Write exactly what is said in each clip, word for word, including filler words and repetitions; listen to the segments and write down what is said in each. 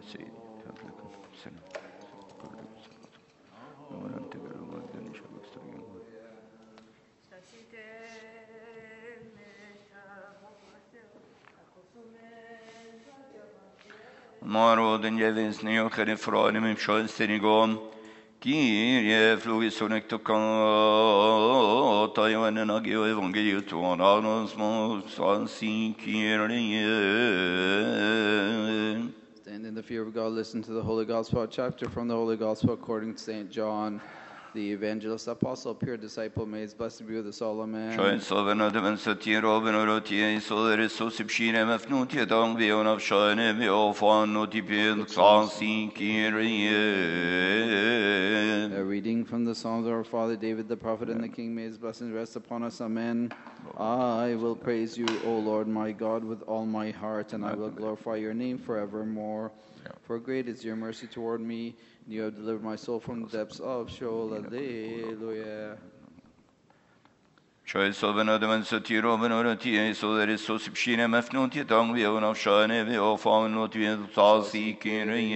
سيدي هب لكم سلام وأنت قرب الدنيا شبك استرجم Marodin jevins neocher franim im schönstenigom Kyrie fluvis onektoka Taiwan agio evangelium tuon agnos mos ansi Kyrie. Stand in the fear of God, listen to the Holy Gospel chapter from the Holy Gospel according to Saint John. The evangelist, apostle, pure disciple, may his blessed be with us all, amen. Schön so wenn du wenn so tier oben oder tie so der so sibshine mafnut ye dang vi on afshane vi ofan no tipin sansi Kyrie. A reading from the Psalms of our father David the prophet and the king, may his blessings rest upon us, amen. I will praise you, O Lord my God, with all my heart, and I will glorify your name forevermore. For great is your mercy toward me, and you have delivered my soul from the depths of Sheol. Alleluia. Schön so wenn du wenn so tier oben oder tie so der so sibshine mafnut ye dang vi on afshane vi ofan no tipin sansi Kyrie.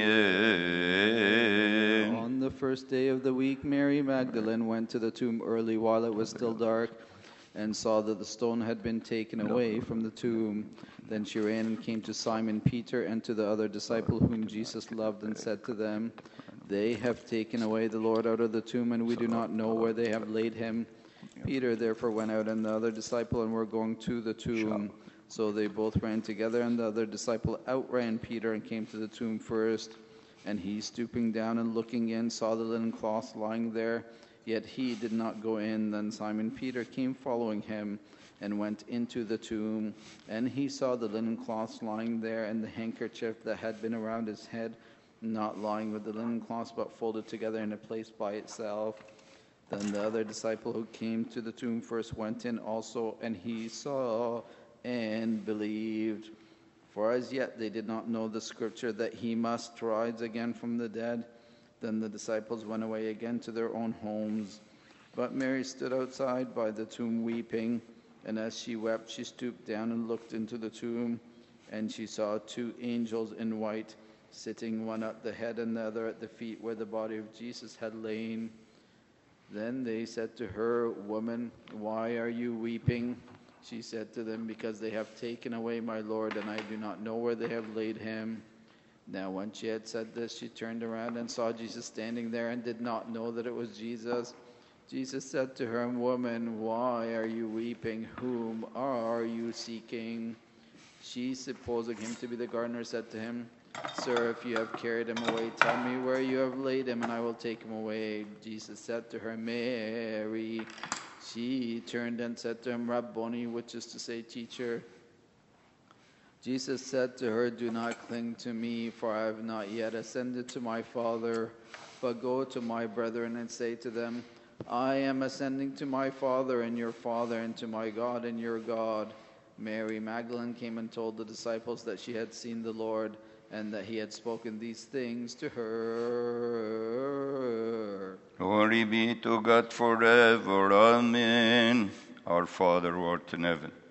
On the first day of the week, Mary Magdalene went to the tomb early while it was still dark and saw that the stone had been taken away from the tomb. Then she ran and came to Simon Peter and to the other disciple whom Jesus loved and said to them, "They have taken away the Lord out of the tomb, and we do not know where they have laid him." Peter therefore went out and the other disciple and were going to the tomb. So they both ran together, and the other disciple outran Peter and came to the tomb first. And he, stooping down and looking in, saw the linen cloths lying there, yet he did not go in. Then Simon Peter came following him and went into the tomb. And he saw the linen cloths lying there, and the handkerchief that had been around his head, not lying with the linen cloths, but folded together in a place by itself. Then the other disciple who came to the tomb first went in also, and he saw and believed. For as yet they did not know the scripture that he must rise again from the dead. Then the disciples went away again to their own homes. But Mary stood outside by the tomb weeping, and as she wept, she stooped down and looked into the tomb, and she saw two angels in white, sitting one at the head and the other at the feet where the body of Jesus had lain. Then they said to her, "Woman, why are you weeping?" She said to them, "Because they have taken away my Lord, and I do not know where they have laid him." Now when she had said this, she turned around and saw Jesus standing there and did not know that it was Jesus. Jesus said to her, "Woman, why are you weeping? Whom are you seeking?" She, supposing him to be the gardener, said to him, "Sir, if you have carried him away, tell me where you have laid him, and I will take him away." Jesus said to her, "Mary." She turned and said to him, "Rabboni," which is to say, teacher. Jesus said to her, "Do not cling to me, for I have not yet ascended to my Father, but go to my brethren and say to them, I am ascending to my Father and your Father, and to my God and your God." Mary Magdalene came and told the disciples that she had seen the Lord, and that he had spoken these things to her. Glory be to God forever. Amen. Our Father who art in heaven,